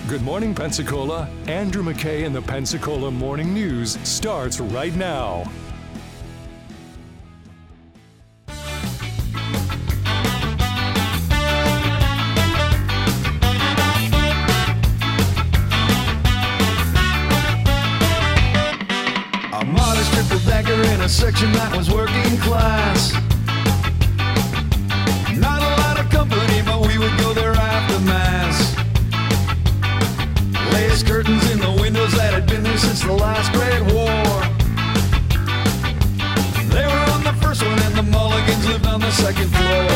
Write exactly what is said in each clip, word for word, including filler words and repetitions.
Good morning, Pensacola. Andrew McKay in the Pensacola Morning News starts right now. A modest triple decker in a section that was working class. Not a lot of company, but we would go there after mass. Lace curtains in the windows that had been there since the last Great War. They were on the first one and the Mulligans lived on the second floor.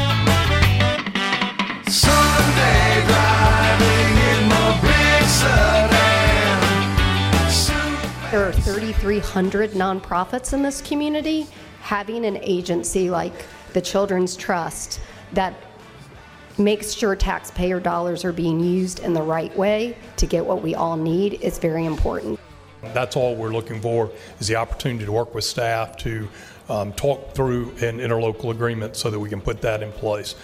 Sunday driving in the big sedan. There are thirty-three hundred nonprofits in this community. Having an agency like the Children's Trust that makes sure taxpayer dollars are being used in the right way to get what we all need is very important. That's all we're looking for, is the opportunity to work with staff to um, talk through an interlocal agreement so that we can put that in place.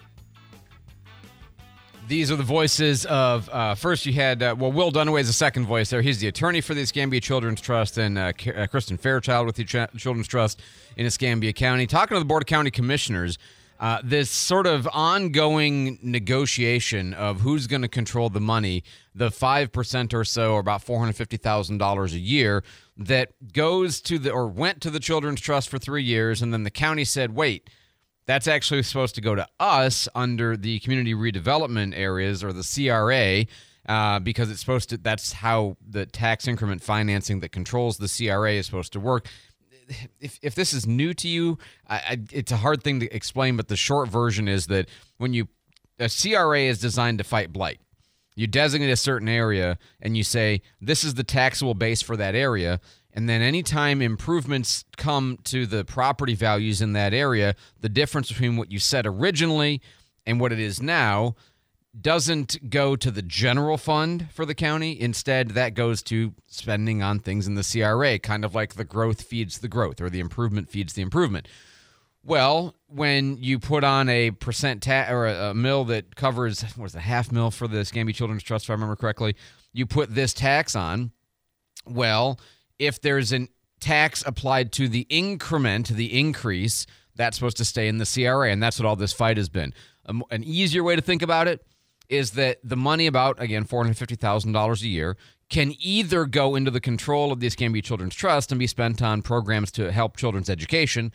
These are the voices of, uh, first you had, uh, well, Will Dunaway is the second voice there. He's the attorney for the Escambia Children's Trust, and uh, K- uh, Kristen Fairchild with the Ch- Children's Trust in Escambia County. Talking to the Board of County Commissioners, uh, this sort of ongoing negotiation of who's going to control the money, the five percent or so, or about four hundred fifty thousand dollars a year, that goes to the, or went to the Children's Trust for three years, and then the county said, wait, that's actually supposed to go to us under the community redevelopment areas, or the C R A, uh, because it's supposed to, that's how the tax increment financing that controls the C R A is supposed to work. If if this is new to you, I, I, it's a hard thing to explain, but the short version is that when you, a C R A is designed to fight blight. You designate a certain area and you say, this is the taxable base for that area. And then anytime improvements come to the property values in that area, the difference between what you said originally and what it is now doesn't go to the general fund for the county. Instead, that goes to spending on things in the C R A, kind of like the growth feeds the growth, or the improvement feeds the improvement. Well, when you put on a percent ta- or a, a mill that covers, what is it, half mil for the Escambia Children's Trust, if I remember correctly, you put this tax on, well, if there's a tax applied to the increment, the increase, that's supposed to stay in the C R A, and that's what all this fight has been. Um, an easier way to think about it is that the money, about, again, four hundred fifty thousand dollars a year, can either go into the control of the Escambia Children's Trust and be spent on programs to help children's education,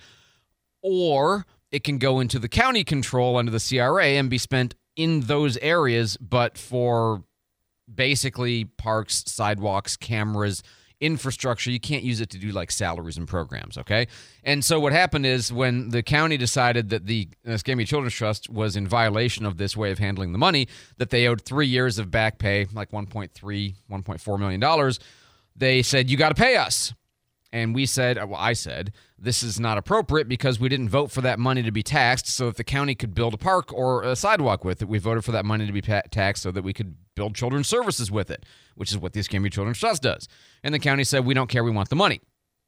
or it can go into the county control under the C R A and be spent in those areas, but for basically parks, sidewalks, cameras, infrastructure. You can't use it to do like salaries and programs, okay? And so what happened is when the county decided that the Escambia Children's Trust was in violation of this way of handling the money, that they owed three years of back pay, like one point three, one point four million dollars, they said, you got to pay us. And we said, well, I said, this is not appropriate because we didn't vote for that money to be taxed so that the county could build a park or a sidewalk with it. We voted for that money to be pa- taxed so that we could build children's services with it, which is what the Escambia Children's Trust does. And the county said, we don't care, we want the money.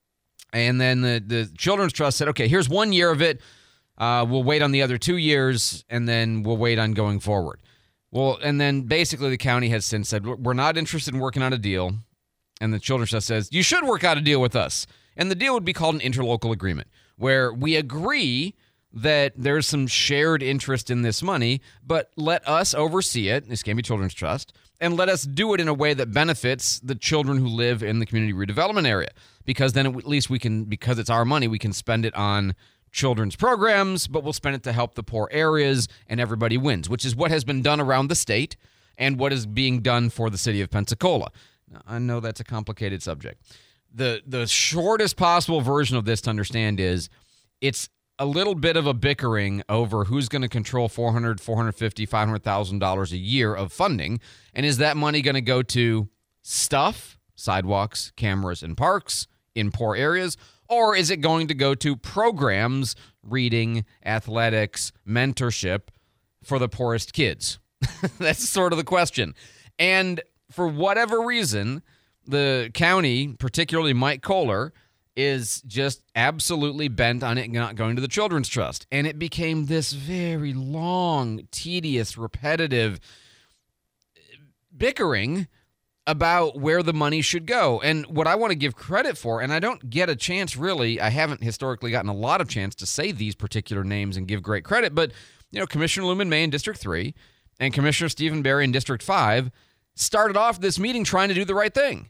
And then the, the Children's Trust said, okay, here's one year of it. Uh, we'll wait on the other two years, and then we'll wait on going forward. Well, and then basically the county has since said, we're not interested in working out a deal. And the Children's Trust says, you should work out a deal with us. And the deal would be called an interlocal agreement, where we agree that there's some shared interest in this money, but let us oversee it, Escambia Children's Trust, and let us do it in a way that benefits the children who live in the community redevelopment area. Because then at least we can, because it's our money, we can spend it on children's programs, but we'll spend it to help the poor areas, and everybody wins, which is what has been done around the state and what is being done for the city of Pensacola. Now, I know that's a complicated subject. The the shortest possible version of this to understand is it's a little bit of a bickering over who's going to control four hundred, four hundred fifty, five hundred thousand dollars a year of funding, and is that money going to go to stuff, sidewalks, cameras, and parks in poor areas, or is it going to go to programs, reading, athletics, mentorship for the poorest kids? That's sort of the question. And for whatever reason, the county, particularly Mike Kohler, is just absolutely bent on it not going to the Children's Trust. And it became this very long, tedious, repetitive bickering about where the money should go. And what I want to give credit for, and I don't get a chance really, I haven't historically gotten a lot of chance to say these particular names and give great credit, but you know, Commissioner Luman May in District three and Commissioner Stephen Barry in District five started off this meeting trying to do the right thing.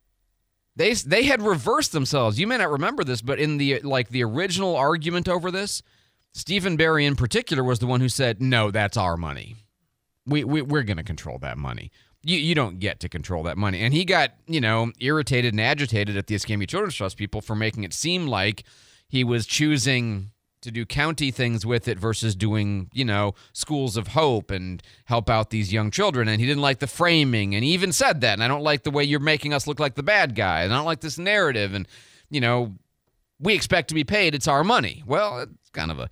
They they had reversed themselves. You may not remember this, but in the like the original argument over this, Stephen Barry in particular was the one who said, "No, that's our money. We, we we're going to control that money. You you don't get to control that money." And he got, you know, irritated and agitated at the Escambia Children's Trust people for making it seem like he was choosing to do county things with it versus doing, you know, schools of hope and help out these young children. And he didn't like the framing. And he even said that. And I don't like the way you're making us look like the bad guy. And I don't like this narrative. And, you know, we expect to be paid. It's our money. Well, it's kind of a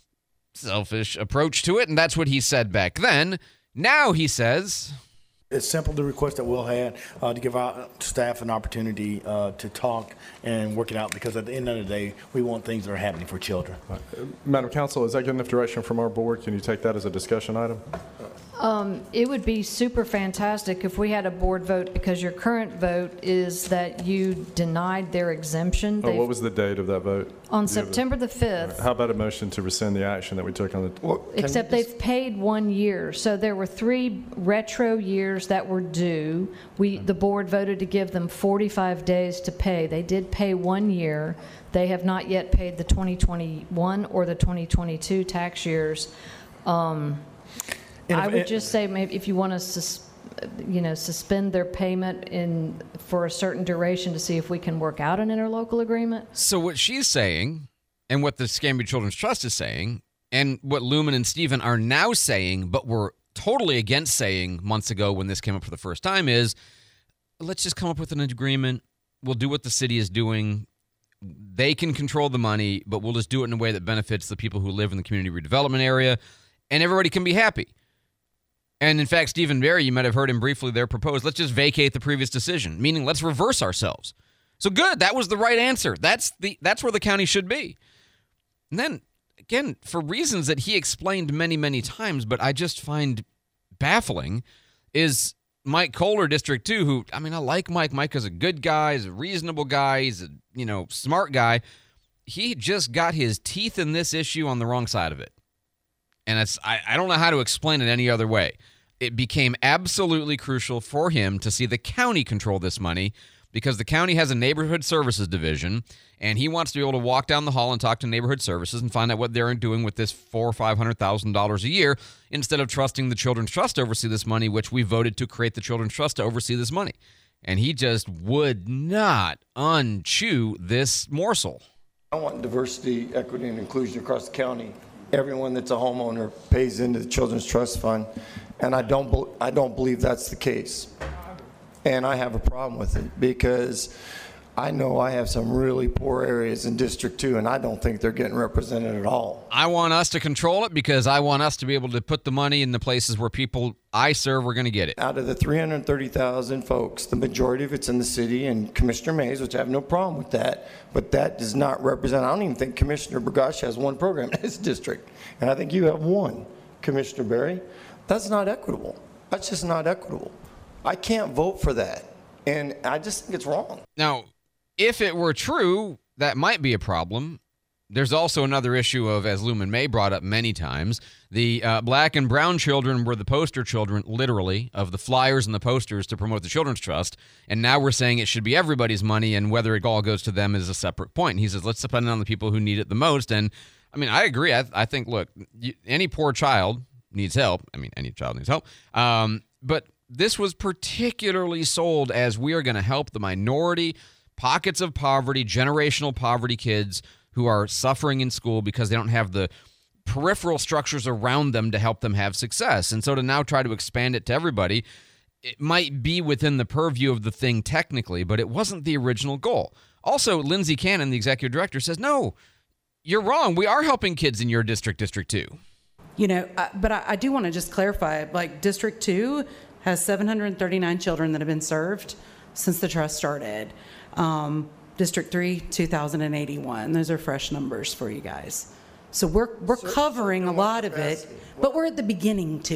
selfish approach to it. And that's what he said back then. Now he says... It's simple, the request that Will had uh, to give our staff an opportunity uh, to talk and work it out, because at the end of the day, we want things that are happening for children. Uh, Madam Counsel, is that good enough direction from our board? Can you take that as a discussion item? Um, it would be super fantastic if we had a board vote, because your current vote is that you denied their exemption. Oh, what was the date of that vote? On September the fifth. How about a motion to rescind the action that we took on the... Well, Except they've paid one year. So there were three retro years that were due. We, the board voted to give them forty-five days to pay. They did pay one year. They have not yet paid the twenty twenty-one or the twenty twenty-two tax years. Um, And I if- would just say, maybe if you want to, sus- you know, suspend their payment in for a certain duration to see if we can work out an interlocal agreement. So what she's saying, and what the Escambia Children's Trust is saying, and what Luman and Stephen are now saying, but were totally against saying months ago when this came up for the first time, is let's just come up with an agreement. We'll do what the city is doing. They can control the money, but we'll just do it in a way that benefits the people who live in the community redevelopment area, and everybody can be happy. And in fact, Stephen Barry, you might have heard him briefly there propose, let's just vacate the previous decision, meaning let's reverse ourselves. So good, that was the right answer. That's the that's where the county should be. And then, again, for reasons that he explained many, many times, but I just find baffling, is Mike Kohler, District two, who, I mean, I like Mike. Mike is a good guy, he's a reasonable guy, he's a, you know, smart guy. He just got his teeth in this issue on the wrong side of it. And it's I, I don't know how to explain it any other way. It became absolutely crucial for him to see the county control this money, because the county has a neighborhood services division, and he wants to be able to walk down the hall and talk to neighborhood services and find out what they're doing with this four or five hundred thousand dollars a year, instead of trusting the Children's Trust to oversee this money, which we voted to create the Children's Trust to oversee this money. And he just would not unchew this morsel. I want diversity, equity, and inclusion across the county. Everyone that's a homeowner pays into the Children's Trust Fund, and I don't, be, I don't believe that's the case. And I have a problem with it, because I know I have some really poor areas in District two, and I don't think they're getting represented at all. I want us to control it, because I want us to be able to put the money in the places where people I serve are going to get it. Out of the three hundred thirty thousand folks, the majority of it's in the city, and Commissioner Mays, which I have no problem with that, but that does not represent, I don't even think Commissioner Burgash has one program in his district, and I think you have one, Commissioner Barry. That's not equitable. That's just not equitable. I can't vote for that, and I just think it's wrong. Now, if it were true, that might be a problem. There's also another issue of, as Luman May brought up many times, the uh, black and brown children were the poster children, literally, of the flyers and the posters to promote the Children's Trust, and now we're saying it should be everybody's money, and whether it all goes to them is a separate point. And he says, let's depend on the people who need it the most. And, I mean, I agree. I, I think, look, you, any poor child needs help. I mean, any child needs help. Um, but this was particularly sold as we are going to help the minority, pockets of poverty, generational poverty kids who are suffering in school because they don't have the peripheral structures around them to help them have success. And so to now try to expand it to everybody, it might be within the purview of the thing technically, but it wasn't the original goal. Also, Lindsay Cannon, the executive director, says, no, you're wrong. We are helping kids in your district, District two. You know, I, but I, I do want to just clarify, like District two has seven hundred thirty-nine children that have been served since the trust started. Um, District three, two thousand eighty-one. Those are fresh numbers for you guys. So we're we're covering a lot of it, but we're at the beginning too.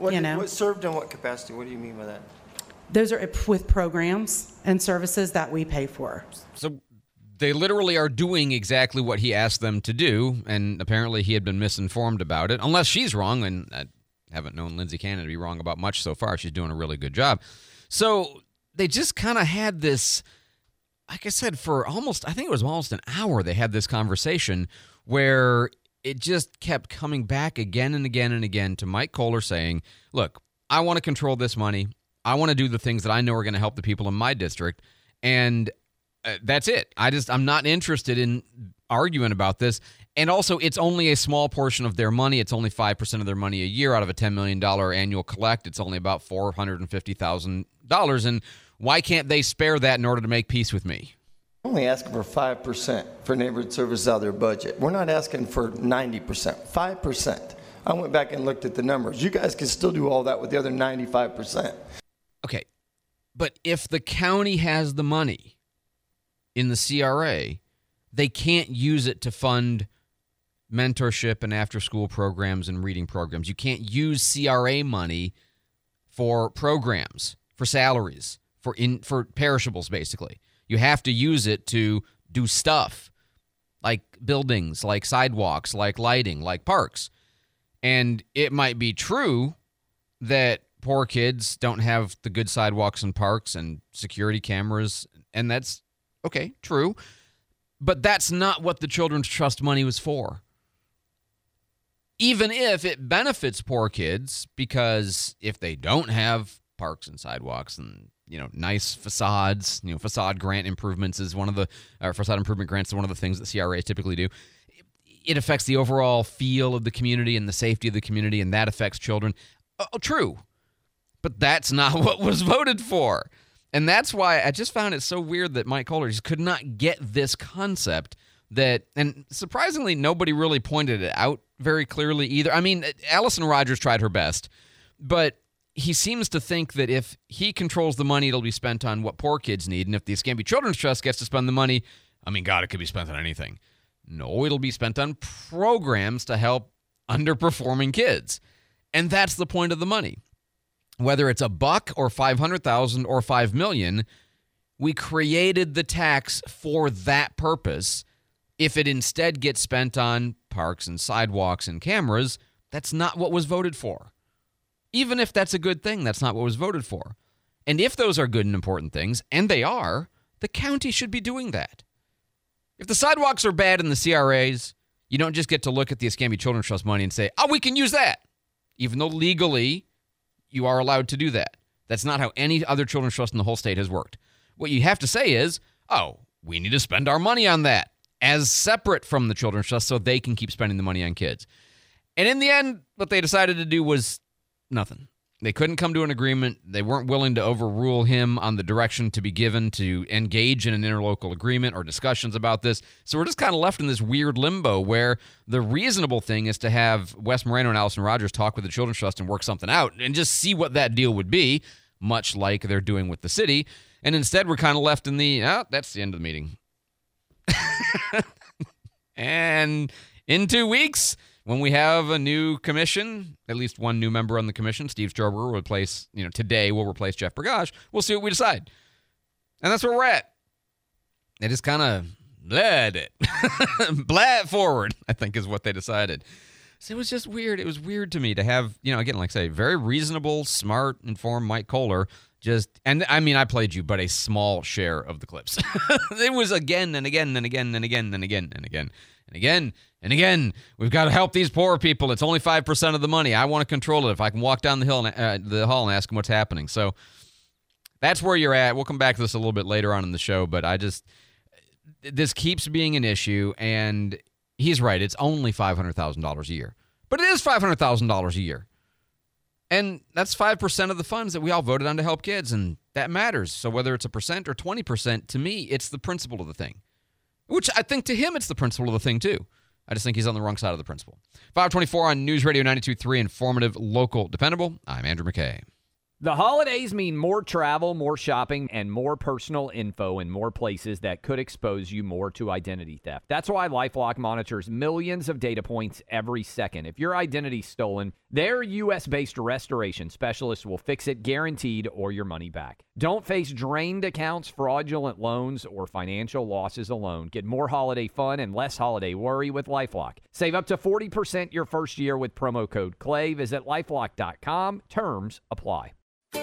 What, you know. what served in what capacity? What do you mean by that? Those are with programs and services that we pay for. So they literally are doing exactly what he asked them to do, and apparently he had been misinformed about it, unless she's wrong, and I haven't known Lindsay Cannon to be wrong about much so far. She's doing a really good job. So they just kind of had this, like I said, for almost, I think it was almost an hour, they had this conversation where it just kept coming back again and again and again to Mike Kohler saying, look, I want to control this money. I want to do the things that I know are going to help the people in my district, and Uh, that's it. I just, I'm not interested in arguing about this. And also, it's only a small portion of their money. It's only five percent of their money a year out of a ten million dollars annual collect. It's only about four hundred fifty thousand dollars. And why can't they spare that in order to make peace with me? We're only asking for five percent for neighborhood services out of their budget. We're not asking for ninety percent, five percent. I went back and looked at the numbers. You guys can still do all that with the other ninety-five percent. Okay. But if the county has the money in the C R A, they can't use it to fund mentorship and after-school programs and reading programs. You can't use C R A money for programs, for salaries, for in for perishables, basically. You have to use it to do stuff like buildings, like sidewalks, like lighting, like parks. And it might be true that poor kids don't have the good sidewalks and parks and security cameras, and that's okay, true. But that's not what the Children's Trust money was for. Even if it benefits poor kids, because if they don't have parks and sidewalks and, you know, nice facades, you know, facade grant improvements is one of the, or facade improvement grants is one of the things that C R As typically do. It affects the overall feel of the community and the safety of the community, and that affects children. Oh, true. But that's not what was voted for. And that's why I just found it so weird that Mike Kohler just could not get this concept that, and surprisingly, nobody really pointed it out very clearly either. I mean, Allison Rogers tried her best, but he seems to think that if he controls the money, it'll be spent on what poor kids need. And if the Escambia Children's Trust gets to spend the money, I mean, God, it could be spent on anything. No, it'll be spent on programs to help underperforming kids. And that's the point of the money. Whether it's a buck or five hundred thousand or five million, we created the tax for that purpose. If it instead gets spent on parks and sidewalks and cameras, that's not what was voted for. Even if that's a good thing, that's not what was voted for. And if those are good and important things, and they are, the county should be doing that. If the sidewalks are bad in the C R As, you don't just get to look at the Escambia Children's Trust money and say, oh, we can use that. Even though legally you are allowed to do that. That's not how any other children's trust in the whole state has worked. What you have to say is, oh, we need to spend our money on that as separate from the children's trust so they can keep spending the money on kids. And in the end, what they decided to do was nothing. They couldn't come to an agreement. They weren't willing to overrule him on the direction to be given to engage in an interlocal agreement or discussions about this. So we're just kind of left in this weird limbo where the reasonable thing is to have Wes Moreno and Allison Rogers talk with the Children's Trust and work something out and just see what that deal would be, much like they're doing with the city. And instead, we're kind of left in the, oh, that's the end of the meeting. And in two weeks, when we have a new commission, at least one new member on the commission, Steve Strober will replace, you know, today will replace Jeff Burgash. We'll see what we decide. And that's where we're at. They just kind of bled it. Bled forward, I think is what they decided. So it was just weird. It was weird to me to have, you know, again, like I say, very reasonable, smart, informed Mike Kohler just, and I mean, I played you, but a small share of the clips. It was again and again and again and again and again and again and again and again. We've got to help these poor people. It's only five percent of the money. I want to control it. If I can walk down the hill, and, uh, the hall and ask them what's happening. So that's where you're at. We'll come back to this a little bit later on in the show, but I just, this keeps being an issue, and he's right. It's only five hundred thousand dollars a year, but it is five hundred thousand dollars a year. And that's five percent of the funds that we all voted on to help kids, and that matters. So whether it's a percent or twenty percent, to me, it's the principle of the thing, which I think to him it's the principle of the thing, too. I just think he's on the wrong side of the principle. five twenty-four on News Radio ninety-two point three, informative, local, dependable. I'm Andrew McKay. The holidays mean more travel, more shopping, and more personal info in more places that could expose you more to identity theft. That's why LifeLock monitors millions of data points every second. If your identity's stolen, Their U S-based restoration specialists will fix it guaranteed or your money back. Don't face drained accounts, fraudulent loans, or financial losses alone. Get more holiday fun and less holiday worry with LifeLock. Save up to forty percent your first year with promo code CLAY. Visit lifelock dot com. Terms apply.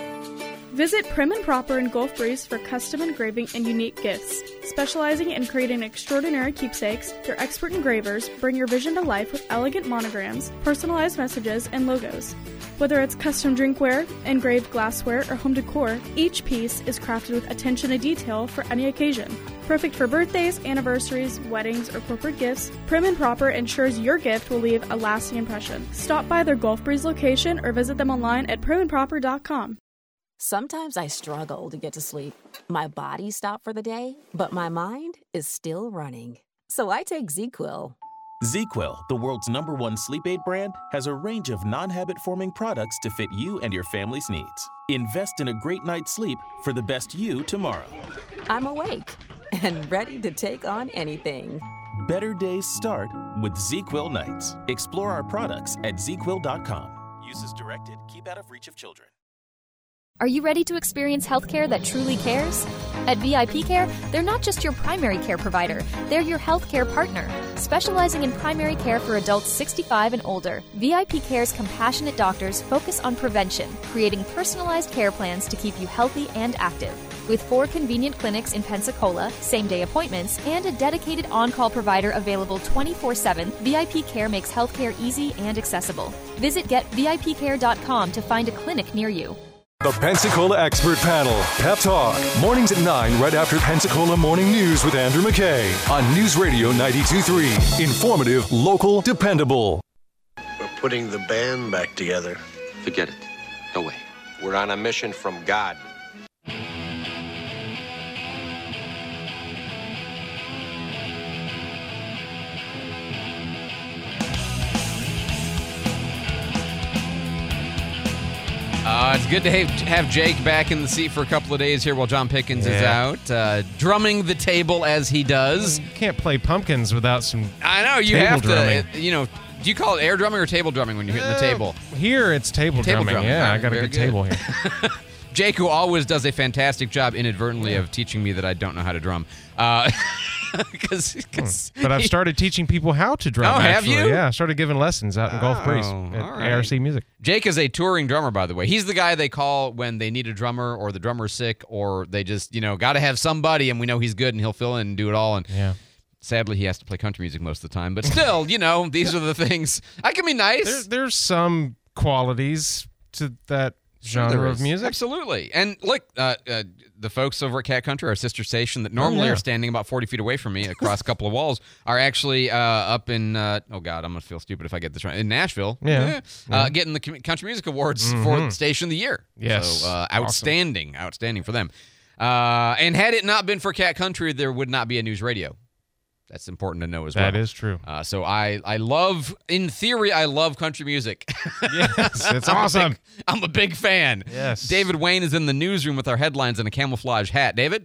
Visit Prim and Proper in Gulf Breeze for custom engraving and unique gifts. Specializing in creating extraordinary keepsakes, their expert engravers bring your vision to life with elegant monograms, personalized messages, and logos. Whether it's custom drinkware, engraved glassware, or home decor, each piece is crafted with attention to detail for any occasion. Perfect for birthdays, anniversaries, weddings, or corporate gifts, Prim and Proper ensures your gift will leave a lasting impression. Stop by their Gulf Breeze location or visit them online at prim and proper dot com. Sometimes I struggle to get to sleep. My body stopped for the day, but my mind is still running. So I take ZzzQuil. ZzzQuil, the world's number one sleep aid brand, has a range of non-habit-forming products to fit you and your family's needs. Invest in a great night's sleep for the best you tomorrow. I'm awake and ready to take on anything. Better days start with ZzzQuil nights. Explore our products at zz quil dot com. Use as directed. Keep out of reach of children. Are you ready to experience healthcare that truly cares? At V I P Care, they're not just your primary care provider, they're your healthcare partner. Specializing in primary care for adults sixty-five and older, V I P Care's compassionate doctors focus on prevention, creating personalized care plans to keep you healthy and active. With four convenient clinics in Pensacola, same-day appointments, and a dedicated on-call provider available twenty-four seven, V I P Care makes healthcare easy and accessible. Visit get V I P care dot com to find a clinic near you. The Pensacola Expert Panel, Pep Talk, mornings at nine right after Pensacola Morning News with Andrew McKay on News Radio ninety-two point three. Informative, local, dependable. We're putting the band back together. Forget it. No way. We're on a mission from God. Uh, it's good to have, have Jake back in the seat for a couple of days here while John Pickens yeah. is out, uh, drumming the table as he does. You can't play pumpkins without some I know, you table have drumming. to, you know, do you call it air drumming or table drumming when you're hitting the table? Here it's table, table drumming, drumming. yeah, Right, I got a good, good table here. Jake, who always does a fantastic job inadvertently yeah. of teaching me that I don't know how to drum. Uh, cause, cause hmm. But I've started teaching people how to drum. Oh, actually. have you? Yeah, I started giving lessons out in Gulf Breeze Oh, at all right. A R C Music. Jake is a touring drummer, by the way. He's the guy they call when they need a drummer or the drummer's sick or they just, you know, got to have somebody and we know he's good and he'll fill in and do it all. And yeah. sadly, he has to play country music most of the time. But still, you know, these are the things. I can be nice. There, there's some qualities to that genre Sure of music. Absolutely. And look, uh, uh, the folks over at Cat Country, our sister station that normally oh, yeah. are standing about forty feet away from me across a couple of walls, are actually uh, up in, uh, oh God, I'm going to feel stupid if I get this right, in Nashville. Yeah. yeah. yeah. Uh, getting the Country Music Awards mm-hmm. for Station of the Year. Yes. So uh, outstanding, awesome. outstanding for them. Uh, and had it not been for Cat Country, there would not be a news radio. That's important to know as well. That is true. Uh, so I, I love, in theory, I love country music. Yes, it's I'm awesome. A big, I'm a big fan. Yes. David Wayne is in the newsroom with our headlines and a camouflage hat. David?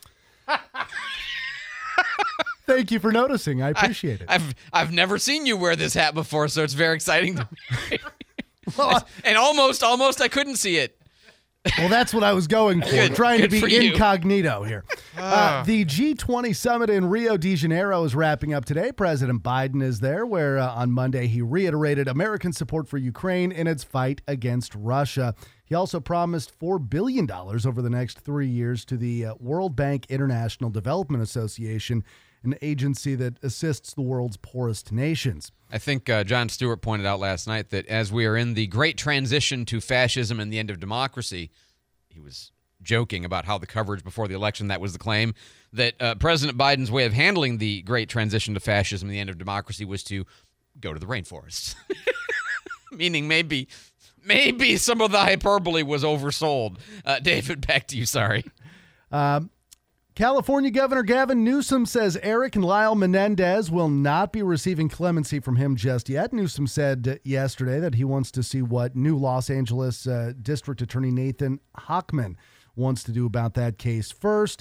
Thank you for noticing. I appreciate I, it. I've I've never seen you wear this hat before, so it's very exciting to me. well, and almost, almost I couldn't see it. Well, that's what I was going for, Good, trying good to for be you. incognito here. Uh, the G twenty summit in Rio de Janeiro is wrapping up today. President Biden is there, where uh, on Monday he reiterated American support for Ukraine in its fight against Russia. He also promised four billion dollars over the next three years to the uh, World Bank International Development Association, an agency that assists the world's poorest nations. I think uh, Jon Stewart pointed out last night that as we are in the great transition to fascism and the end of democracy, he was joking about how the coverage before the election, that was the claim, that uh, President Biden's way of handling the great transition to fascism and the end of democracy was to go to the rainforest. Meaning maybe maybe some of the hyperbole was oversold. Uh, David, back to you, sorry. Um, California Governor Gavin Newsom says Eric and Lyle Menendez will not be receiving clemency from him just yet. Newsom said yesterday that he wants to see what new Los Angeles uh, District Attorney Nathan Hochman wants to do about that case first.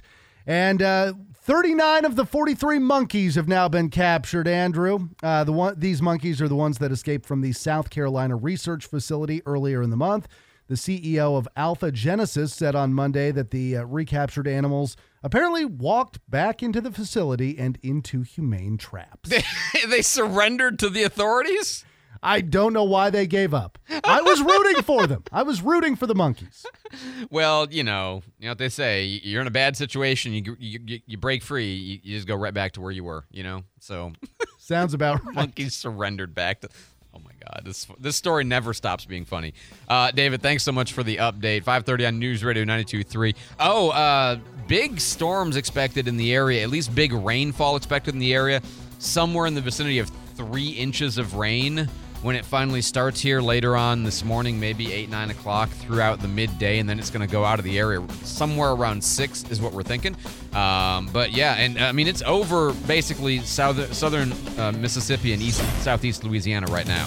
And uh, thirty-nine of the forty-three monkeys have now been captured, Andrew. Uh, the one, these monkeys are the ones that escaped from the South Carolina research facility earlier in the month. The C E O of Alpha Genesis said on Monday that the uh, recaptured animals apparently walked back into the facility and into humane traps. They, they surrendered to the authorities? I don't know why they gave up. I was rooting for them. I was rooting for the monkeys. Well, you know, you know what they say. You're in a bad situation. You you, you break free. You, you just go right back to where you were, you know? So sounds about right. Monkeys surrendered back to... Oh, my God. This this story never stops being funny. Uh, David, thanks so much for the update. five thirty on News Radio ninety-two point three. Oh, uh, big storms expected in the area, at least big rainfall expected in the area, somewhere in the vicinity of three inches of rain when it finally starts here later on this morning, maybe eight, nine o'clock throughout the midday, and then it's going to go out of the area somewhere around six is what we're thinking. Um, but, yeah, and, I mean, it's over basically southern, southern uh, Mississippi and east southeast Louisiana right now.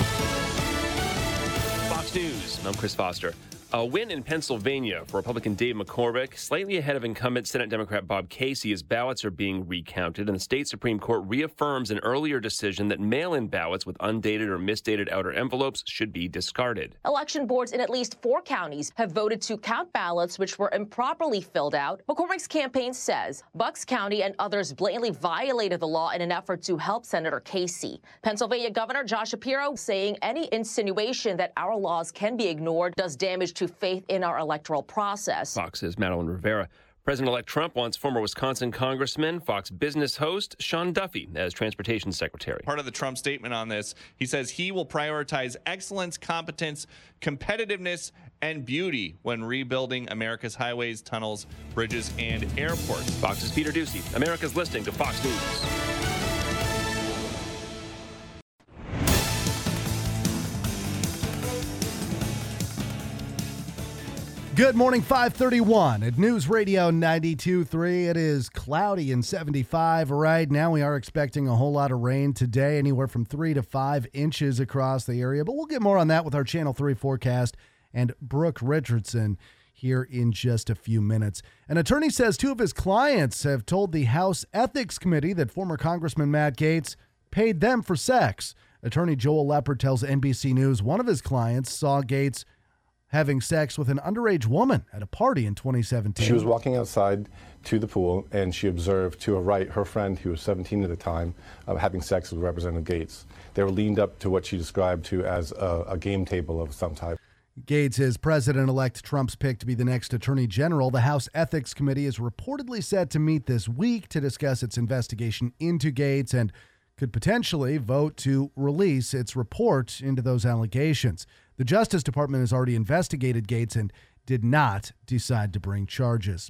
Fox News, I'm Chris Foster. A win in Pennsylvania for Republican Dave McCormick, slightly ahead of incumbent Senate Democrat Bob Casey as ballots are being recounted, and the state Supreme Court reaffirms an earlier decision that mail-in ballots with undated or misdated outer envelopes should be discarded. Election boards in at least four counties have voted to count ballots which were improperly filled out. McCormick's campaign says Bucks County and others blatantly violated the law in an effort to help Senator Casey. Pennsylvania Governor Josh Shapiro saying any insinuation that our laws can be ignored does damage to faith in our electoral process. Fox's Madeline Rivera. President-elect Trump wants former Wisconsin Congressman, Fox Business host Sean Duffy as transportation secretary. Part of the Trump statement on this, he says he will prioritize excellence, competence, competitiveness, and beauty when rebuilding America's highways, tunnels, bridges, and airports. Fox's Peter Ducey. America's listening to Fox News. Good morning, five thirty-one at News Radio ninety-two point three. It is cloudy and seventy-five right now. We are expecting a whole lot of rain today, anywhere from three to five inches across the area. But we'll get more on that with our Channel three forecast and Brooke Richardson here in just a few minutes. An attorney says two of his clients have told the House Ethics Committee that former Congressman Matt Gaetz paid them for sex. Attorney Joel Leppert tells N B C News one of his clients saw Gaetz having sex with an underage woman at a party in twenty seventeen. She was walking outside to the pool, and she observed to her right her friend, who was seventeen at the time, uh, having sex with Representative Gaetz. They were leaned up to what she described to as a, a game table of some type. Gaetz is President-elect Trump's pick to be the next Attorney General. The House Ethics Committee is reportedly set to meet this week to discuss its investigation into Gaetz and could potentially vote to release its report into those allegations. The Justice Department has already investigated Gaetz and did not decide to bring charges.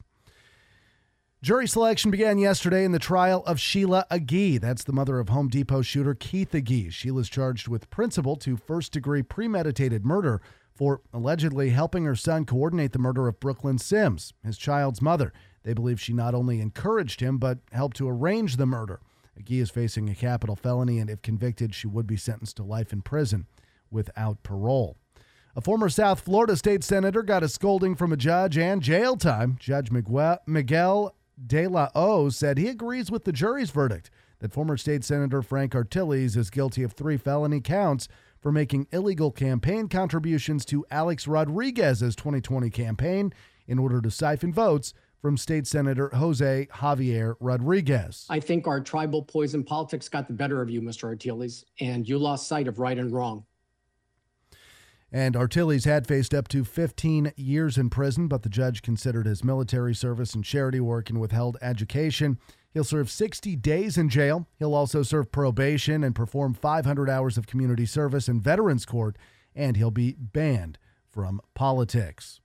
Jury selection began yesterday in the trial of Sheila Agee. That's the mother of Home Depot shooter Keith Agee. Sheila's charged with principal to first-degree premeditated murder for allegedly helping her son coordinate the murder of Brooklyn Sims, his child's mother. They believe she not only encouraged him, but helped to arrange the murder. Agee is facing a capital felony, and if convicted, she would be sentenced to life in prison without parole. A former South Florida state senator got a scolding from a judge and jail time. Judge Miguel, Miguel de la O said he agrees with the jury's verdict that former state senator Frank Artiles is guilty of three felony counts for making illegal campaign contributions to Alex Rodriguez's twenty twenty campaign in order to siphon votes from State Senator Jose Javier Rodriguez. I think our tribal poison politics got the better of you, Mister Artiles, and you lost sight of right and wrong. And Artiles had faced up to fifteen years in prison, but the judge considered his military service and charity work and withheld education. He'll serve sixty days in jail. He'll also serve probation and perform five hundred hours of community service in Veterans Court, and he'll be banned from politics.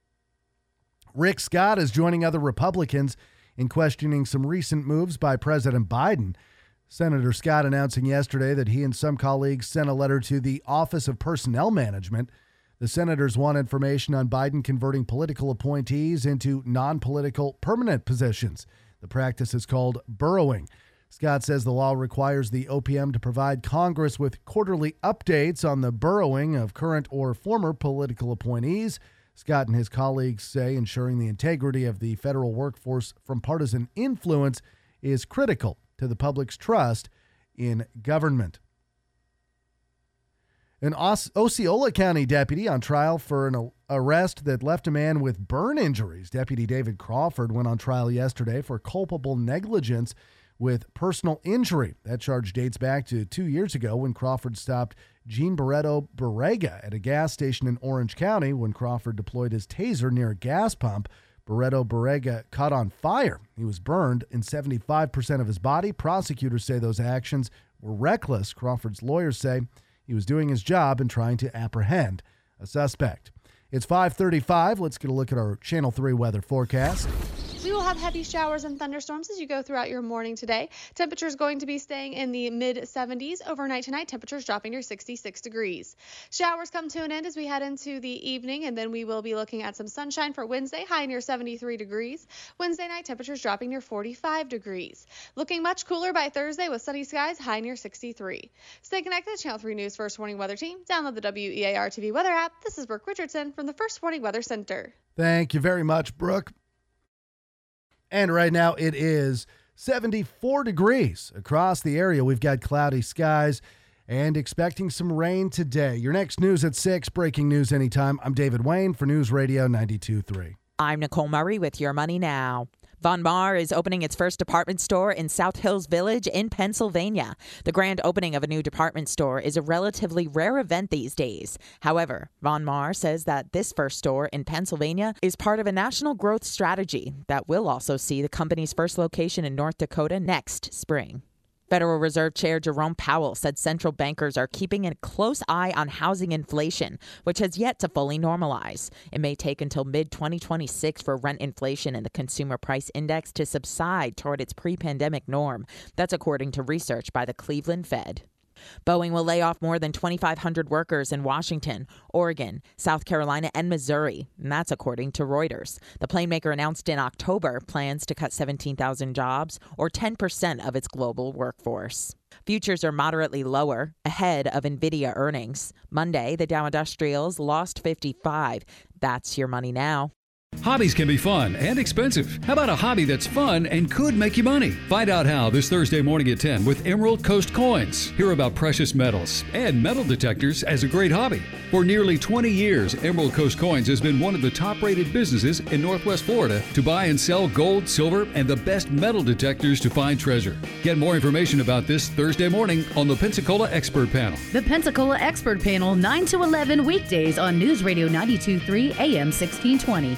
Rick Scott is joining other Republicans in questioning some recent moves by President Biden. Senator Scott announcing yesterday that he and some colleagues sent a letter to the Office of Personnel Management. The senators want information on Biden converting political appointees into non-political permanent positions. The practice is called burrowing. Scott says the law requires the O P M to provide Congress with quarterly updates on the burrowing of current or former political appointees. Scott and his colleagues say ensuring the integrity of the federal workforce from partisan influence is critical to the public's trust in government. An Os- Osceola County deputy on trial for an arrest that left a man with burn injuries. Deputy David Crawford went on trial yesterday for culpable negligence with personal injury. That charge dates back to two years ago when Crawford stopped Gene Barreto Barrega at a gas station in Orange County. When Crawford deployed his taser near a gas pump, Barreto Barrega caught on fire. He was burned in seventy-five percent of his body. Prosecutors say those actions were reckless. Crawford's lawyers say he was doing his job and trying to apprehend a suspect. It's five thirty-five. Let's get a look at our Channel three weather forecast. We will have heavy showers and thunderstorms as you go throughout your morning today. Temperatures going to be staying in the mid seventies. Overnight tonight, temperatures dropping to sixty-six degrees. Showers come to an end as we head into the evening, and then we will be looking at some sunshine for Wednesday, high near seventy-three degrees. Wednesday night, temperatures dropping near forty-five degrees. Looking much cooler by Thursday with sunny skies, high near sixty-three. Stay connected to Channel three News First Warning Weather Team. Download the W E A R T V weather app. This is Brooke Richardson from the First Warning Weather Center. Thank you very much, Brooke. And right now it is seventy-four degrees across the area. We've got cloudy skies and expecting some rain today. Your next news at six, breaking news anytime. I'm David Wayne for News Radio ninety-two point three. I'm Nicole Murray with Your Money Now. Von Maur is opening its first department store in South Hills Village in Pennsylvania. The grand opening of a new department store is a relatively rare event these days. However, Von Maur says that this first store in Pennsylvania is part of a national growth strategy that will also see the company's first location in North Dakota next spring. Federal Reserve Chair Jerome Powell said central bankers are keeping a close eye on housing inflation, which has yet to fully normalize. It may take until mid twenty twenty-six for rent inflation and the Consumer Price Index to subside toward its pre-pandemic norm. That's according to research by the Cleveland Fed. Boeing will lay off more than twenty-five hundred workers in Washington, Oregon, South Carolina, and Missouri, and that's according to Reuters. The plane maker announced in October plans to cut seventeen thousand jobs, or ten percent of its global workforce. Futures are moderately lower, ahead of NVIDIA earnings. Monday, the Dow Industrials lost fifty-five. That's Your Money Now. Hobbies can be fun and expensive. How about a hobby that's fun and could make you money? Find out how this Thursday morning at ten with Emerald Coast Coins. Hear about precious metals and metal detectors as a great hobby. For nearly twenty years, Emerald Coast Coins has been one of the top-rated businesses in Northwest Florida to buy and sell gold, silver, and the best metal detectors to find treasure. Get more information about this Thursday morning on the Pensacola Expert Panel. The Pensacola Expert Panel, nine to eleven weekdays on News Radio ninety-two point three A M sixteen twenty.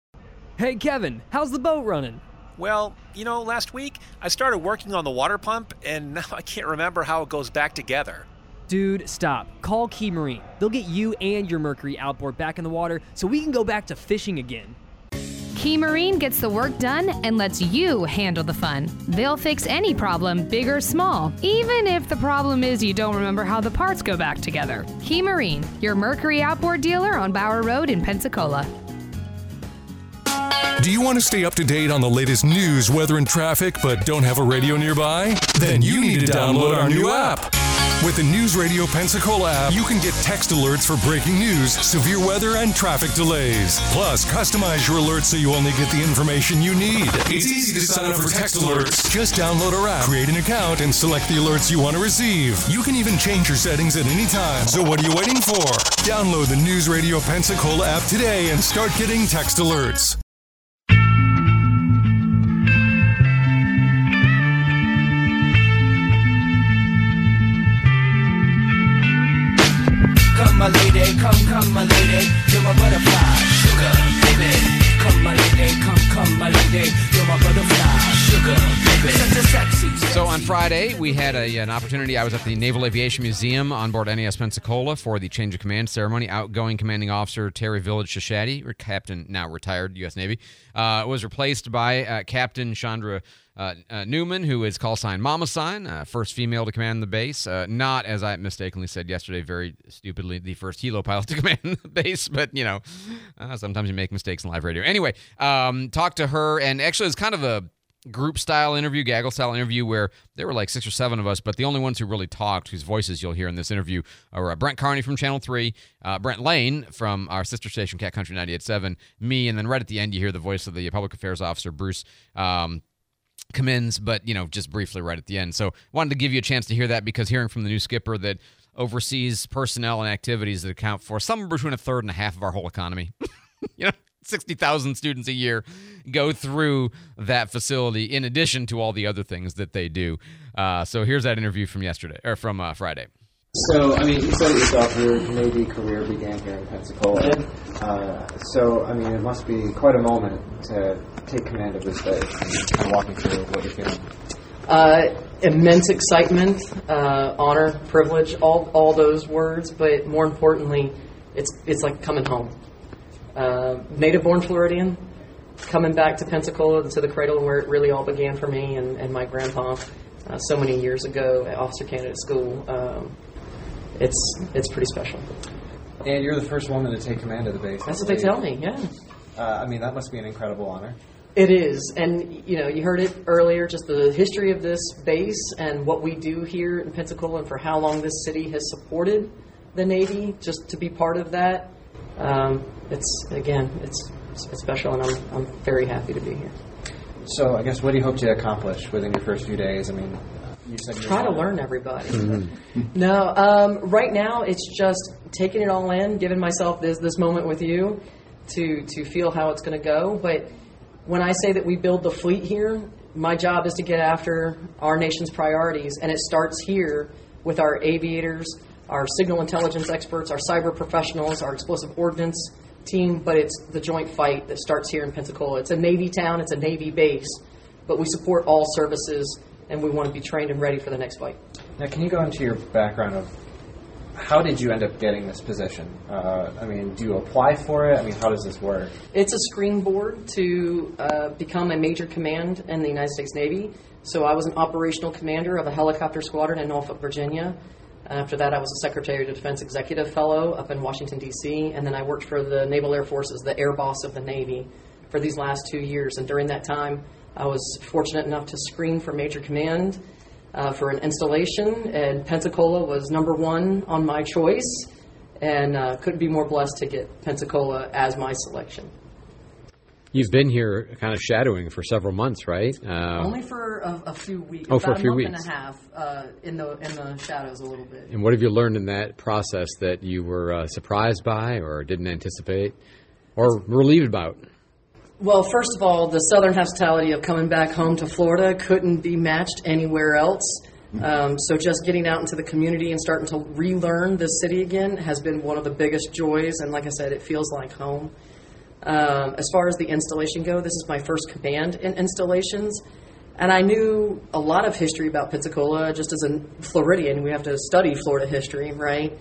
Hey, Kevin, how's the boat running? Well, you know, last week I started working on the water pump, and now I can't remember how it goes back together. Dude, stop. Call Key Marine. They'll get you and your Mercury outboard back in the water so we can go back to fishing again. Key Marine gets the work done and lets you handle the fun. They'll fix any problem, big or small, even if the problem is you don't remember how the parts go back together. Key Marine, your Mercury outboard dealer on Bower Road in Pensacola. Do you want to stay up to date on the latest news, weather, and traffic, but don't have a radio nearby? Then you need to download our new app. With the News Radio Pensacola app, you can get text alerts for breaking news, severe weather, and traffic delays. Plus, customize your alerts so you only get the information you need. It's easy to sign up for text alerts. Just download our app, create an account, and select the alerts you want to receive. You can even change your settings at any time. So what are you waiting for? Download the News Radio Pensacola app today and start getting text alerts. Come, my lady, come, come, my lady, you're my butterfly, sugar, baby. Come, my lady, come, come, my lady, you're my butterfly, sugar, baby. Such a sexy, sexy. So on Friday, we had a, an opportunity. I was at the Naval Aviation Museum on board N A S Pensacola for the change of command ceremony. Outgoing commanding officer Terry Village Shashadi, or Captain, now retired U S Navy, uh, was replaced by uh, Captain Chandra Uh, uh, Newman, who is call sign Mama Sign, uh, first female to command the base. Uh, not, as I mistakenly said yesterday, very stupidly, the first helo pilot to command the base. But, you know, uh, sometimes you make mistakes in live radio. Anyway, um, talked to her, and actually it's kind of a group style interview, gaggle style interview, where there were like six or seven of us, but the only ones who really talked, whose voices you'll hear in this interview, are uh, Brent Carney from Channel three, uh, Brent Lane from our sister station, Cat Country ninety-eight point seven, me, and then right at the end you hear the voice of the public affairs officer, Bruce um, Cummins, but, you know, just briefly right at the end. So wanted to give you a chance to hear that, because hearing from the new skipper that oversees personnel and activities that account for somewhere between a third and a half of our whole economy, you know, sixty thousand students a year go through that facility in addition to all the other things that they do. Uh, so here's that interview from yesterday, or from uh, Friday. So, I mean, you said it yourself, your Navy career began here in Pensacola. Uh, so, I mean, it must be quite a moment to take command of this base and kind of walk me through what you're feeling. Uh, immense excitement, uh, honor, privilege, all all those words, but more importantly, it's it's like coming home. Uh, native-born Floridian, coming back to Pensacola, to the cradle where it really all began for me and, and my grandpa uh, so many years ago at Officer Candidate School. Um, it's it's pretty special. And you're the first woman to take command of the base. That's what they tell me, yeah. Uh, I mean, that must be an incredible honor. It is, and you know, you heard it earlier, just the history of this base and what we do here in Pensacola and for how long this city has supported the Navy, just to be part of that. Um, it's, again, it's, it's special, and I'm, I'm very happy to be here. So I guess what do you hope to accomplish within your first few days? I mean, you said you try to learn everybody. Mm-hmm. No, um, right now it's just taking it all in, giving myself this, this moment with you to, to feel how it's going to go, but when I say that we build the fleet here, my job is to get after our nation's priorities, and it starts here with our aviators, our signal intelligence experts, our cyber professionals, our explosive ordnance team, but it's the joint fight that starts here in Pensacola. It's a Navy town, it's a Navy base, but we support all services, and we want to be trained and ready for the next fight. Now, can you go into your background of how did you end up getting this position? Uh, I mean, do you apply for it? I mean, how does this work? It's a springboard to uh, become a major command in the United States Navy. So I was an operational commander of a helicopter squadron in Norfolk, Virginia. After that, I was a Secretary of Defense Executive Fellow up in Washington, D C, and then I worked for the Naval Air Force as the Air Boss of the Navy for these last two years. And during that time, I was fortunate enough to screen for Major Command Uh, for an installation, and Pensacola was number one on my choice, and uh, couldn't be more blessed to get Pensacola as my selection. You've been here kind of shadowing for several months, right? Uh, Only for a, a few weeks. Oh, about for a few month weeks. and a half uh, in the in the shadows a little bit. And what have you learned in that process that you were uh, surprised by or didn't anticipate or relieved about? Well, first of all, the southern hospitality of coming back home to Florida couldn't be matched anywhere else. Um, so just getting out into the community and starting to relearn this city again has been one of the biggest joys. And like I said, it feels like home. Um, as far as the installation go, this is my first command in installations. And I knew a lot of history about Pensacola. Just as a Floridian, we have to study Florida history, right?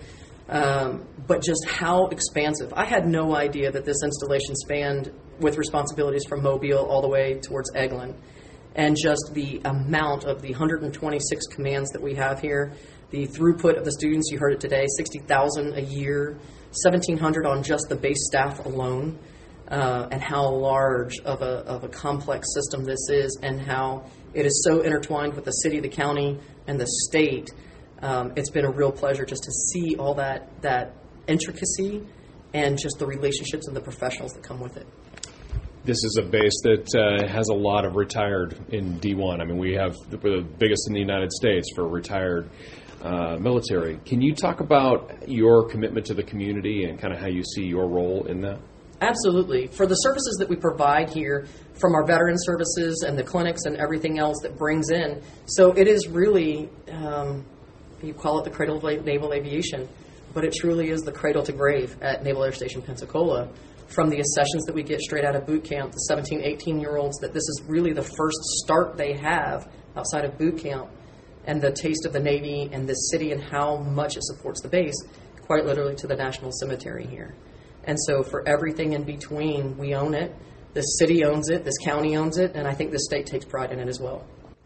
Um, but just how expansive. I had no idea that this installation spanned with responsibilities from Mobile all the way towards Eglin. And just the amount of the one hundred twenty-six commands that we have here, the throughput of the students, you heard it today, sixty thousand a year, seventeen hundred on just the base staff alone, uh, and how large of a, of a complex system this is, and how it is so intertwined with the city, the county, and the state. Um, it's been a real pleasure just to see all that that intricacy and just the relationships and the professionals that come with it. This is a base that uh, has a lot of retired in D one. I mean, we have the, the biggest in the United States for retired uh, military. Can you talk about your commitment to the community and kind of how you see your role in that? Absolutely. For the services that we provide here, from our veteran services and the clinics and everything else that brings in, so it is really, um, you call it the cradle of naval aviation, but it truly is the cradle to grave at Naval Air Station Pensacola. From the accessions that we get straight out of boot camp, the seventeen, eighteen-year-olds, that this is really the first start they have outside of boot camp, and the taste of the Navy and this city and how much it supports the base, quite literally to the National Cemetery here. And so for everything in between, we own it. This city owns it, this county owns it, and I think this state takes pride in it as well.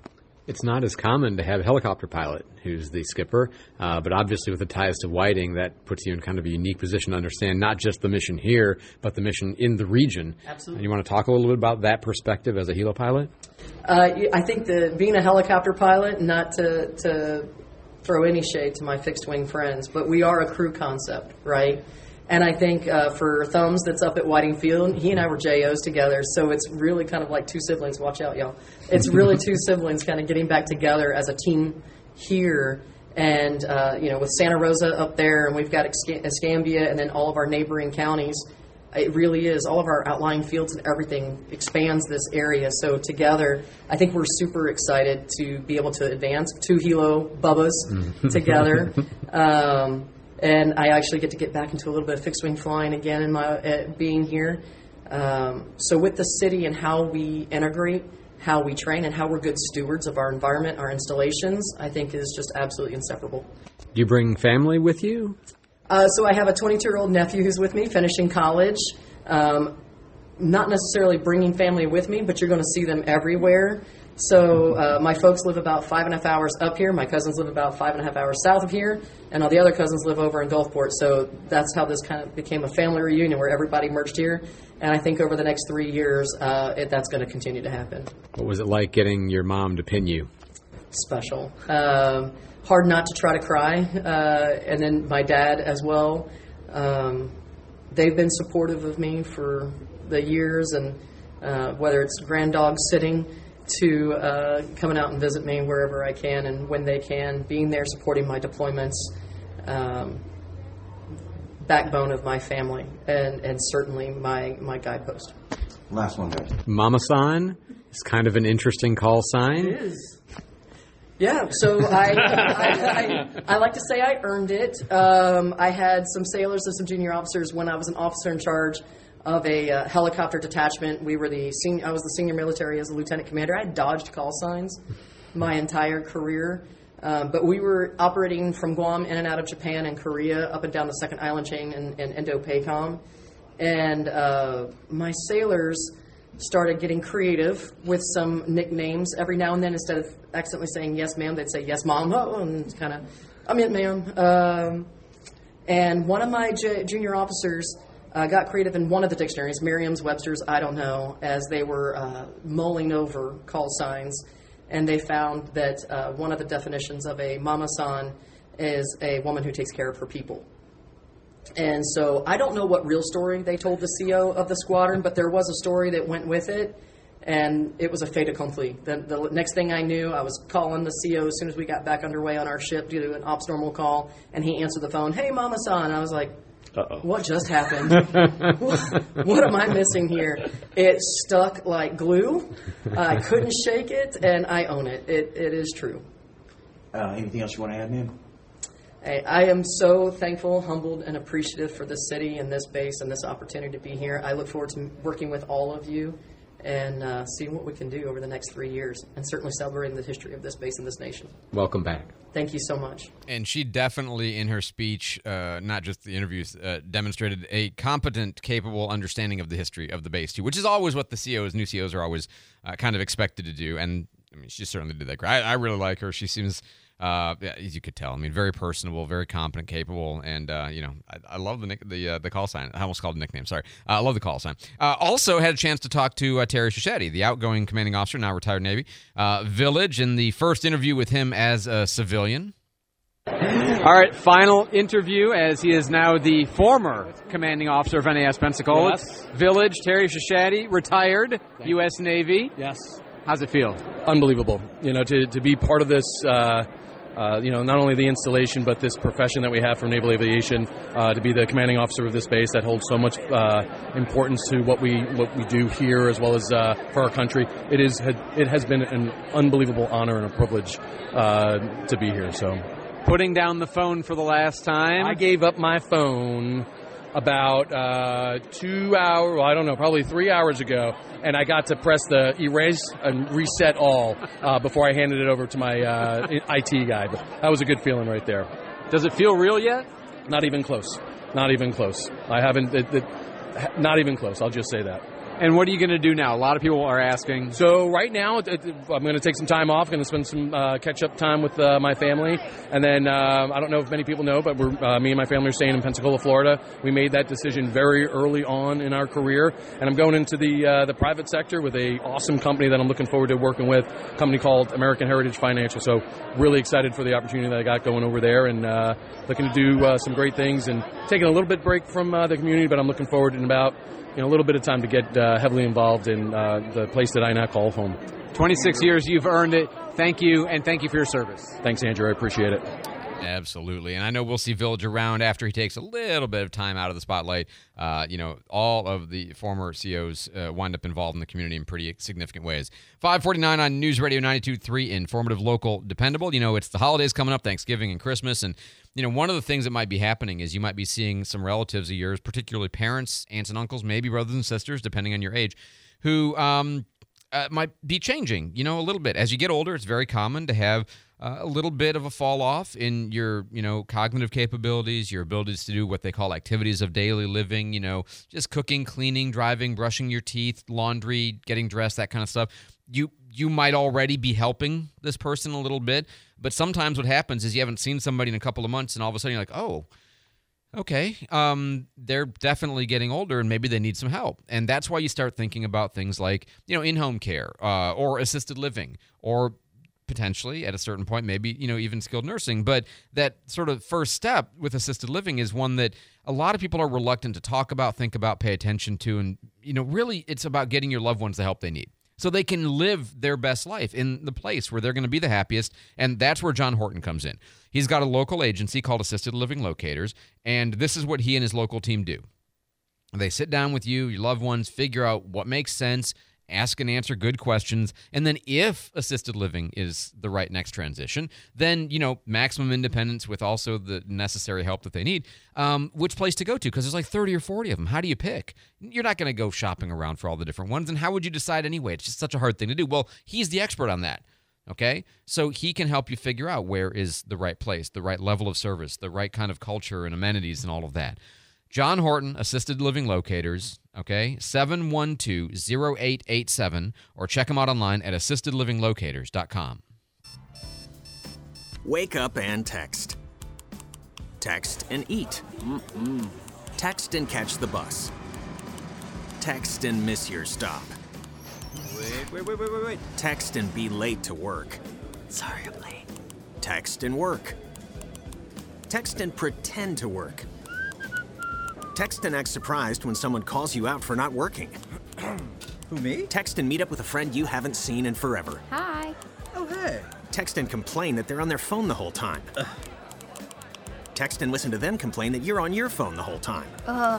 It's not as common to have a helicopter pilot who's the skipper, uh, but obviously with the ties to Whiting, that puts you in kind of a unique position to understand not just the mission here, but the mission in the region. Absolutely. And you want to talk a little bit about that perspective as a helo pilot? Uh, I think the being a helicopter pilot, not to, to throw any shade to my fixed-wing friends, but we are a crew concept, right? And I think uh, for Thumbs that's up at Whiting Field, he and I were J Os together, so it's really kind of like two siblings. Watch out, y'all. It's really two siblings kind of getting back together as a team here. And, uh, you know, with Santa Rosa up there, and we've got Esca- Escambia, and then all of our neighboring counties, it really is. All of our outlying fields and everything expands this area. So together, I think we're super excited to be able to advance two Helo Bubbas Mm. together. Um, and I actually get to get back into a little bit of fixed-wing flying again in my uh, being here. Um, so with the city and how we integrate, how we train, and how we're good stewards of our environment, our installations, I think is just absolutely inseparable. Do you bring family with you? Uh, so I have a twenty-two-year-old nephew who's with me, finishing college. Um, not necessarily bringing family with me, but you're going to see them everywhere. So uh, my folks live about five and a half hours up here. My cousins live about five and a half hours south of here. And all the other cousins live over in Gulfport. So that's how this kind of became a family reunion where everybody merged here. And I think over the next three years, uh, it, that's going to continue to happen. What was it like getting your mom to pin you? Special. Um, hard not to try to cry. Uh, and then my dad as well. Um, they've been supportive of me for the years, and uh, whether it's grand dog sitting to uh, coming out and visit me wherever I can and when they can, being there supporting my deployments, um, backbone of my family, and, and certainly my, my guidepost. Last one, guys. Mama-san is kind of an interesting call sign. It is. Yeah, so I, I, I, I like to say I earned it. Um, I had some sailors and some junior officers when I was an officer in charge of a uh, helicopter detachment. We were the senior, I was the senior military as a lieutenant commander. I had dodged call signs my entire career, um, but we were operating from Guam in and out of Japan and Korea, up and down the second island chain in, in Indo-PACOM. And uh, my sailors started getting creative with some nicknames every now and then. Instead of accidentally saying yes ma'am, they'd say yes mom, oh, and kind of, I meant ma'am. Um, and one of my j- junior officers uh, got creative in one of the dictionaries, Merriam's, Webster's, I don't know, as they were uh, mulling over call signs, and they found that uh, one of the definitions of a mama-san is a woman who takes care of her people. And so I don't know what real story they told the C O of the squadron, but there was a story that went with it, and it was a fait accompli. The, the next thing I knew, I was calling the C O as soon as we got back underway on our ship due to an ops normal call, and he answered the phone, "Hey, Mama-san." I was like, uh-oh, what just happened? What am I missing here? It stuck like glue. I couldn't shake it, and I own it. It, it is true. Uh, anything else you want to add, man? I, I am so thankful, humbled, and appreciative for this city and this base and this opportunity to be here. I look forward to working with all of you and uh, seeing what we can do over the next three years, and certainly celebrating the history of this base and this nation. Welcome back. Thank you so much. And she definitely, in her speech, uh, not just the interviews, uh, demonstrated a competent, capable understanding of the history of the base, too, which is always what the C Os, new C Os, are always uh, kind of expected to do. And, I mean, she certainly did that great. I, I really like her. She seems... Uh, yeah, as you could tell, I mean, very personable, very competent, capable, and uh, you know, I, I love the nick, the uh, the call sign. I almost called it a nickname. Sorry, uh, I love the call sign. Uh, also had a chance to talk to uh, Terry Sciascetti, the outgoing commanding officer, now retired Navy, uh, Village, in the first interview with him as a civilian. All right, final interview as he is now the former commanding officer of N A S Pensacola. Yes. Village, Terry Sciascetti, retired, U S Navy. Yes. How's it feel? Unbelievable. You know, to, to be part of this, uh, uh, you know, not only the installation, but this profession that we have from Naval Aviation, uh, to be the commanding officer of this base that holds so much uh, importance to what we what we do here as well as uh, for our country. It is it has been an unbelievable honor and a privilege uh, to be here. So, putting down the phone for the last time. I gave up my phone about uh, two hours, well, I don't know, probably three hours ago, and I got to press the erase and reset all uh, before I handed it over to my uh, I T guy. But that was a good feeling right there. Does it feel real yet? Not even close. Not even close. I haven't, it, it, not even close. I'll just say that. And what are you going to do now? A lot of people are asking. So right now, it, it, I'm going to take some time off. Going to spend some uh, catch-up time with uh, my family, and then uh, I don't know if many people know, but we're, uh, me and my family are staying in Pensacola, Florida. We made that decision very early on in our career, and I'm going into the uh, the private sector with a awesome company that I'm looking forward to working with. A company called American Heritage Financial. So really excited for the opportunity that I got going over there, and uh, looking to do uh, some great things and taking a little bit break from uh, the community, but I'm looking forward in about you know, a little bit of time to get uh, heavily involved in uh, the place that I now call home. twenty-six years, you've earned it. Thank you, and thank you for your service. Thanks, Andrew. I appreciate it. Absolutely. And I know we'll see Village around after he takes a little bit of time out of the spotlight. Uh, you know, all of the former C Os uh, wind up involved in the community in pretty significant ways. five forty-nine on News Radio ninety-two point three, informative, local, dependable. You know, it's the holidays coming up, Thanksgiving and Christmas, and you know, one of the things that might be happening is you might be seeing some relatives of yours, particularly parents, aunts and uncles, maybe brothers and sisters, depending on your age, who um, uh, might be changing, you know, a little bit. As you get older, it's very common to have uh, a little bit of a fall off in your, you know, cognitive capabilities, your abilities to do what they call activities of daily living, you know, just cooking, cleaning, driving, brushing your teeth, laundry, getting dressed, that kind of stuff. You you might already be helping this person a little bit, but sometimes what happens is you haven't seen somebody in a couple of months, and all of a sudden you're like, oh, okay, um, they're definitely getting older, and maybe they need some help. And that's why you start thinking about things like, you know, in-home care uh, or assisted living, or potentially at a certain point, maybe, you know, even skilled nursing. But that sort of first step with assisted living is one that a lot of people are reluctant to talk about, think about, pay attention to. And, you know, really it's about getting your loved ones the help they need so they can live their best life in the place where they're going to be the happiest. And that's where John Horton comes in. He's got a local agency called Assisted Living Locators, and this is what he and his local team do. They sit down with you, your loved ones, figure out what makes sense, ask and answer good questions, and then if assisted living is the right next transition, then, you know, maximum independence with also the necessary help that they need, um, which place to go to, because there's like thirty or forty of them. How do you pick? You're not going to go shopping around for all the different ones, and how would you decide anyway? It's just such a hard thing to do. Well, he's the expert on that, okay? So he can help you figure out where is the right place, the right level of service, the right kind of culture and amenities and all of that. John Horton, Assisted Living Locators, okay, seven one two, zero eight eight seven, or check them out online at assisted living locators dot com. Wake up and text. Text and eat. Mm-mm. Text and catch the bus. Text and miss your stop. Wait, wait, wait, wait, wait, wait. Text and be late to work. Sorry, I'm late. Text and work. Text and pretend to work. Text and act surprised when someone calls you out for not working. Who, me? Text and meet up with a friend you haven't seen in forever. Hi. Oh, hey. Text and complain that they're on their phone the whole time. Ugh. Text and listen to them complain that you're on your phone the whole time. Ugh.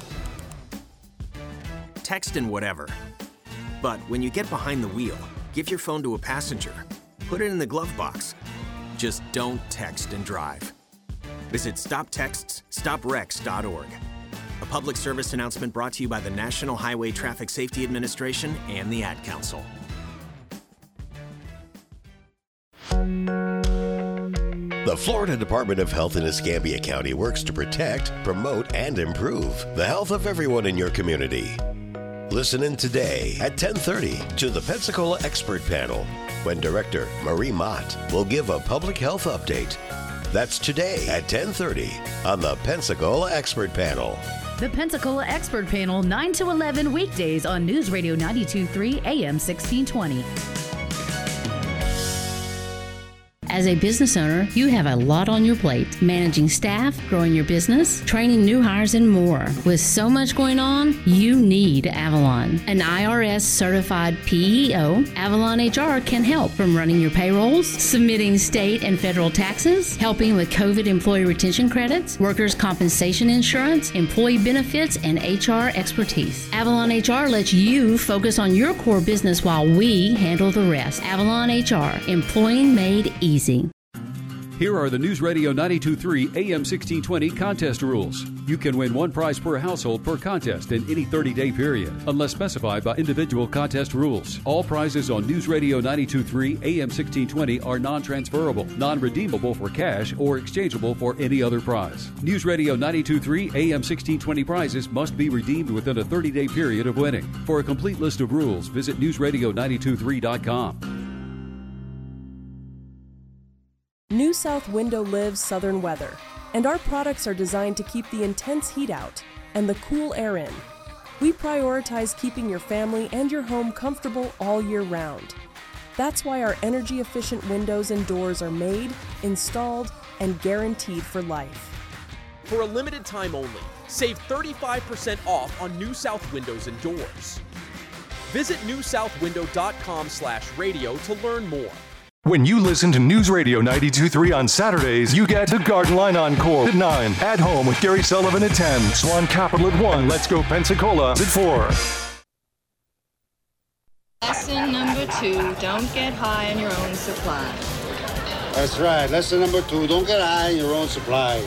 Text and whatever. But when you get behind the wheel, give your phone to a passenger. Put it in the glove box. Just don't text and drive. Visit stop texts stop wrecks dot org. A public service announcement brought to you by the National Highway Traffic Safety Administration and the Ad Council. The Florida Department of Health in Escambia County works to protect, promote, and improve the health of everyone in your community. Listen in today at ten thirty to the Pensacola Expert Panel, when Director Marie Mott will give a public health update. That's today at ten thirty on the Pensacola Expert Panel. The Pensacola Expert Panel, nine to eleven weekdays on News Radio ninety-two point three A M sixteen twenty. As a business owner, you have a lot on your plate. Managing staff, growing your business, training new hires, and more. With so much going on, you need Avalon. An I R S-certified P E O, Avalon H R can help from running your payrolls, submitting state and federal taxes, helping with COVID employee retention credits, workers' compensation insurance, employee benefits, and H R expertise. Avalon H R lets you focus on your core business while we handle the rest. Avalon H R, employing made easy. Here are the News Radio ninety-two point three A M sixteen twenty contest rules. You can win one prize per household per contest in any thirty-day period, unless specified by individual contest rules. All prizes on News Radio ninety-two point three A M sixteen twenty are non-transferable, non-redeemable for cash, or exchangeable for any other prize. News Radio ninety-two point three A M sixteen twenty prizes must be redeemed within a thirty-day period of winning. For a complete list of rules, visit news radio ninety-two point three dot com. New South Window lives southern weather, and our products are designed to keep the intense heat out and the cool air in. We prioritize keeping your family and your home comfortable all year round. That's why our energy-efficient windows and doors are made, installed, and guaranteed for life. For a limited time only, save thirty-five percent off on New South Windows and Doors. Visit new south window dot com slash radio to learn more. When you listen to News Radio ninety-two point three on Saturdays, you get the Garden Line Encore at nine, At Home with Gary Sullivan at ten, Swan Capital at one, Let's Go Pensacola at four. Lesson number two, don't get high on your own supply. That's right. Lesson number two, don't get high on your own supply.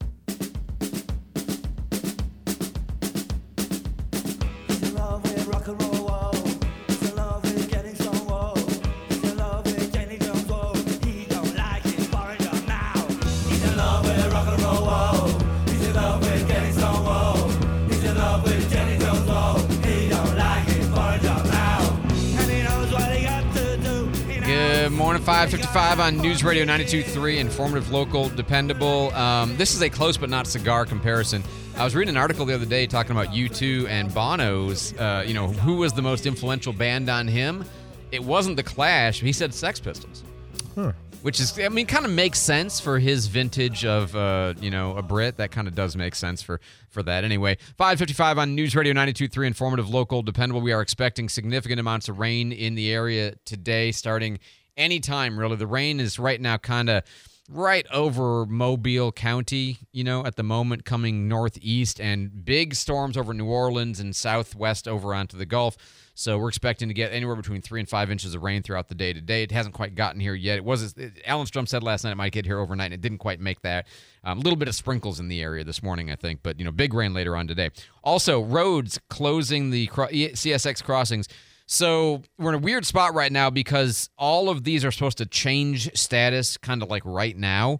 five fifty-five on News Radio ninety-two point three, informative, local, dependable. Um, this is a close but not cigar comparison. I was reading an article the other day talking about U two and Bono's, uh, you know, who was the most influential band on him. It wasn't The Clash. He said Sex Pistols. Huh. Which is, I mean, kind of makes sense for his vintage of, uh, you know, a Brit. That kind of does make sense for, for that. Anyway, five fifty-five on News Radio ninety-two point three, informative, local, dependable. We are expecting significant amounts of rain in the area today, starting anytime, really. The rain is right now kind of right over Mobile County, you know, at the moment, coming northeast, and big storms over New Orleans and southwest over onto the Gulf. So we're expecting to get anywhere between three and five inches of rain throughout the day today. It hasn't quite gotten here yet. It was, Alan Strum said last night it might get here overnight, and it didn't quite make that. A um, little bit of sprinkles in the area this morning, I think, but, you know, big rain later on today. Also, roads closing the C S X crossings. So we're in a weird spot right now because all of these are supposed to change status kind of like right now.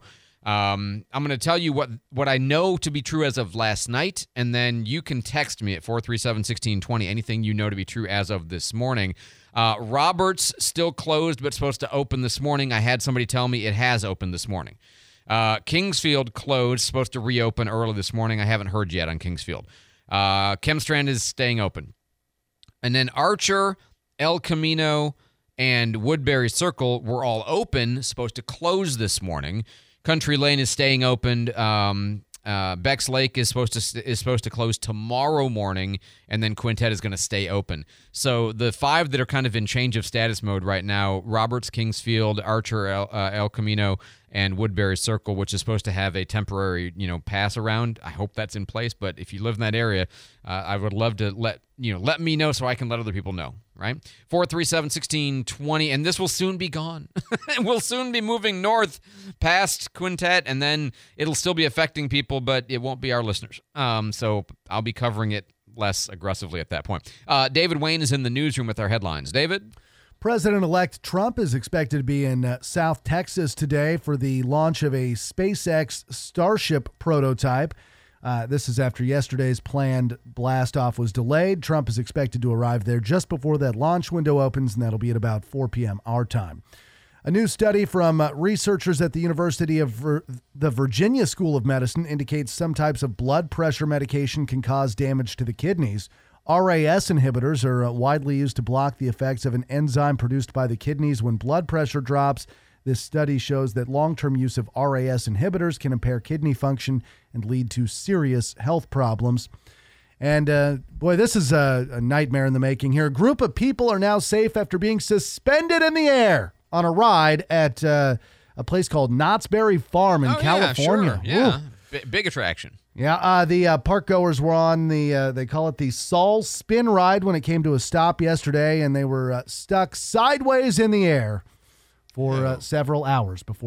Um, I'm going to tell you what, what I know to be true as of last night, and then you can text me at four three seven, one six two zero, anything you know to be true as of this morning. Uh, Roberts still closed but supposed to open this morning. I had somebody tell me it has opened this morning. Uh, Kingsfield closed, supposed to reopen early this morning. I haven't heard yet on Kingsfield. Uh, Chemstrand is staying open. And then Archer, El Camino, and Woodbury Circle were all open, supposed to close this morning. Country Lane is staying open. Um, uh, Becks Lake is supposed to is supposed to close tomorrow morning, and then Quintet is going to stay open. So the five that are kind of in change of status mode right now: Roberts, Kingsfield, Archer, El, uh, El Camino, and Woodbury Circle, which is supposed to have a temporary, you know, pass around. I hope that's in place. But if you live in that area, uh, I would love to let you know let me know so I can let other people know. Right? four three seven, one six two zero, and this will soon be gone. We'll soon be moving north past Quintet, and then it'll still be affecting people, but it won't be our listeners. Um, so I'll be covering it less aggressively at that point. Uh, David Wayne is in the newsroom with our headlines. David? President-elect Trump is expected to be in uh, South Texas today for the launch of a SpaceX Starship prototype. Uh, this is after yesterday's planned blast-off was delayed. Trump is expected to arrive there just before that launch window opens, and that'll be at about four p.m. our time. A new study from uh, researchers at the University of Vir- the Virginia School of Medicine indicates some types of blood pressure medication can cause damage to the kidneys. R A S inhibitors are uh, widely used to block the effects of an enzyme produced by the kidneys when blood pressure drops. This study shows that long-term use of R A S inhibitors can impair kidney function and lead to serious health problems. And, uh, boy, this is a, a nightmare in the making here. A group of people are now safe after being suspended in the air on a ride at uh, a place called Knott's Berry Farm in oh, California. Yeah, sure. yeah. B- big attraction. Yeah, uh, the uh, park goers were on the, uh, they call it the Saul Spin Ride when it came to a stop yesterday, and they were uh, stuck sideways in the air for uh, several hours before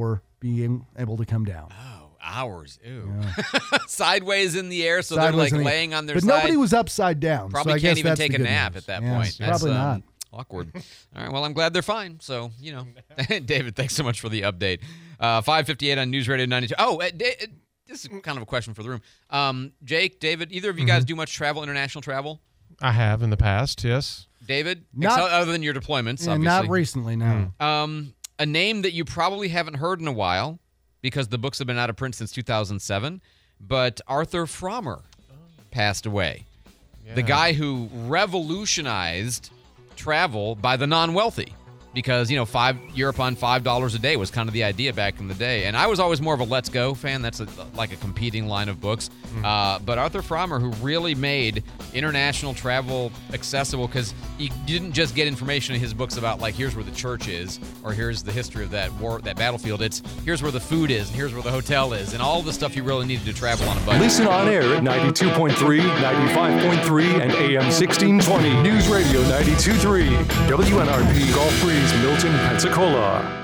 being able to come down. Oh, hours. Ew. Yeah. Sideways in the air, so Sideways they're in like the- laying on their but side. nobody was upside down. Probably so I can't guess even that's take the a good nap news. at that Yes, point. That's, probably um, not. Awkward. All right. Well, I'm glad they're fine. So, you know, David, thanks so much for the update. Uh, five fifty-eight on News Radio ninety-two. Oh, uh, da- uh, this is kind of a question for the room. Um, Jake, David, either of you guys do much travel, international travel? I have in the past, yes. David, Not- Ex- other than your deployments, Yeah, obviously. not recently, no. Um, a name that you probably haven't heard in a while because the books have been out of print since two thousand seven, but Arthur Frommer passed away. The Yeah. guy who revolutionized travel by the non-wealthy. Because, you know, five Europe on five dollars a day was kind of the idea back in the day. And I was always more of a Let's Go fan. That's a, like a competing line of books. Mm. Uh, but Arthur Frommer, who really made international travel accessible, because you didn't just get information in his books about, like, here's where the church is, or here's the history of that war, that battlefield. It's here's where the food is, and here's where the hotel is, and all the stuff you really needed to travel on a budget. Listen on air at ninety-two point three, ninety-five point three, and A M sixteen twenty. News Radio ninety-two point three. W N R P Gulf Breeze, Milton, Pensacola.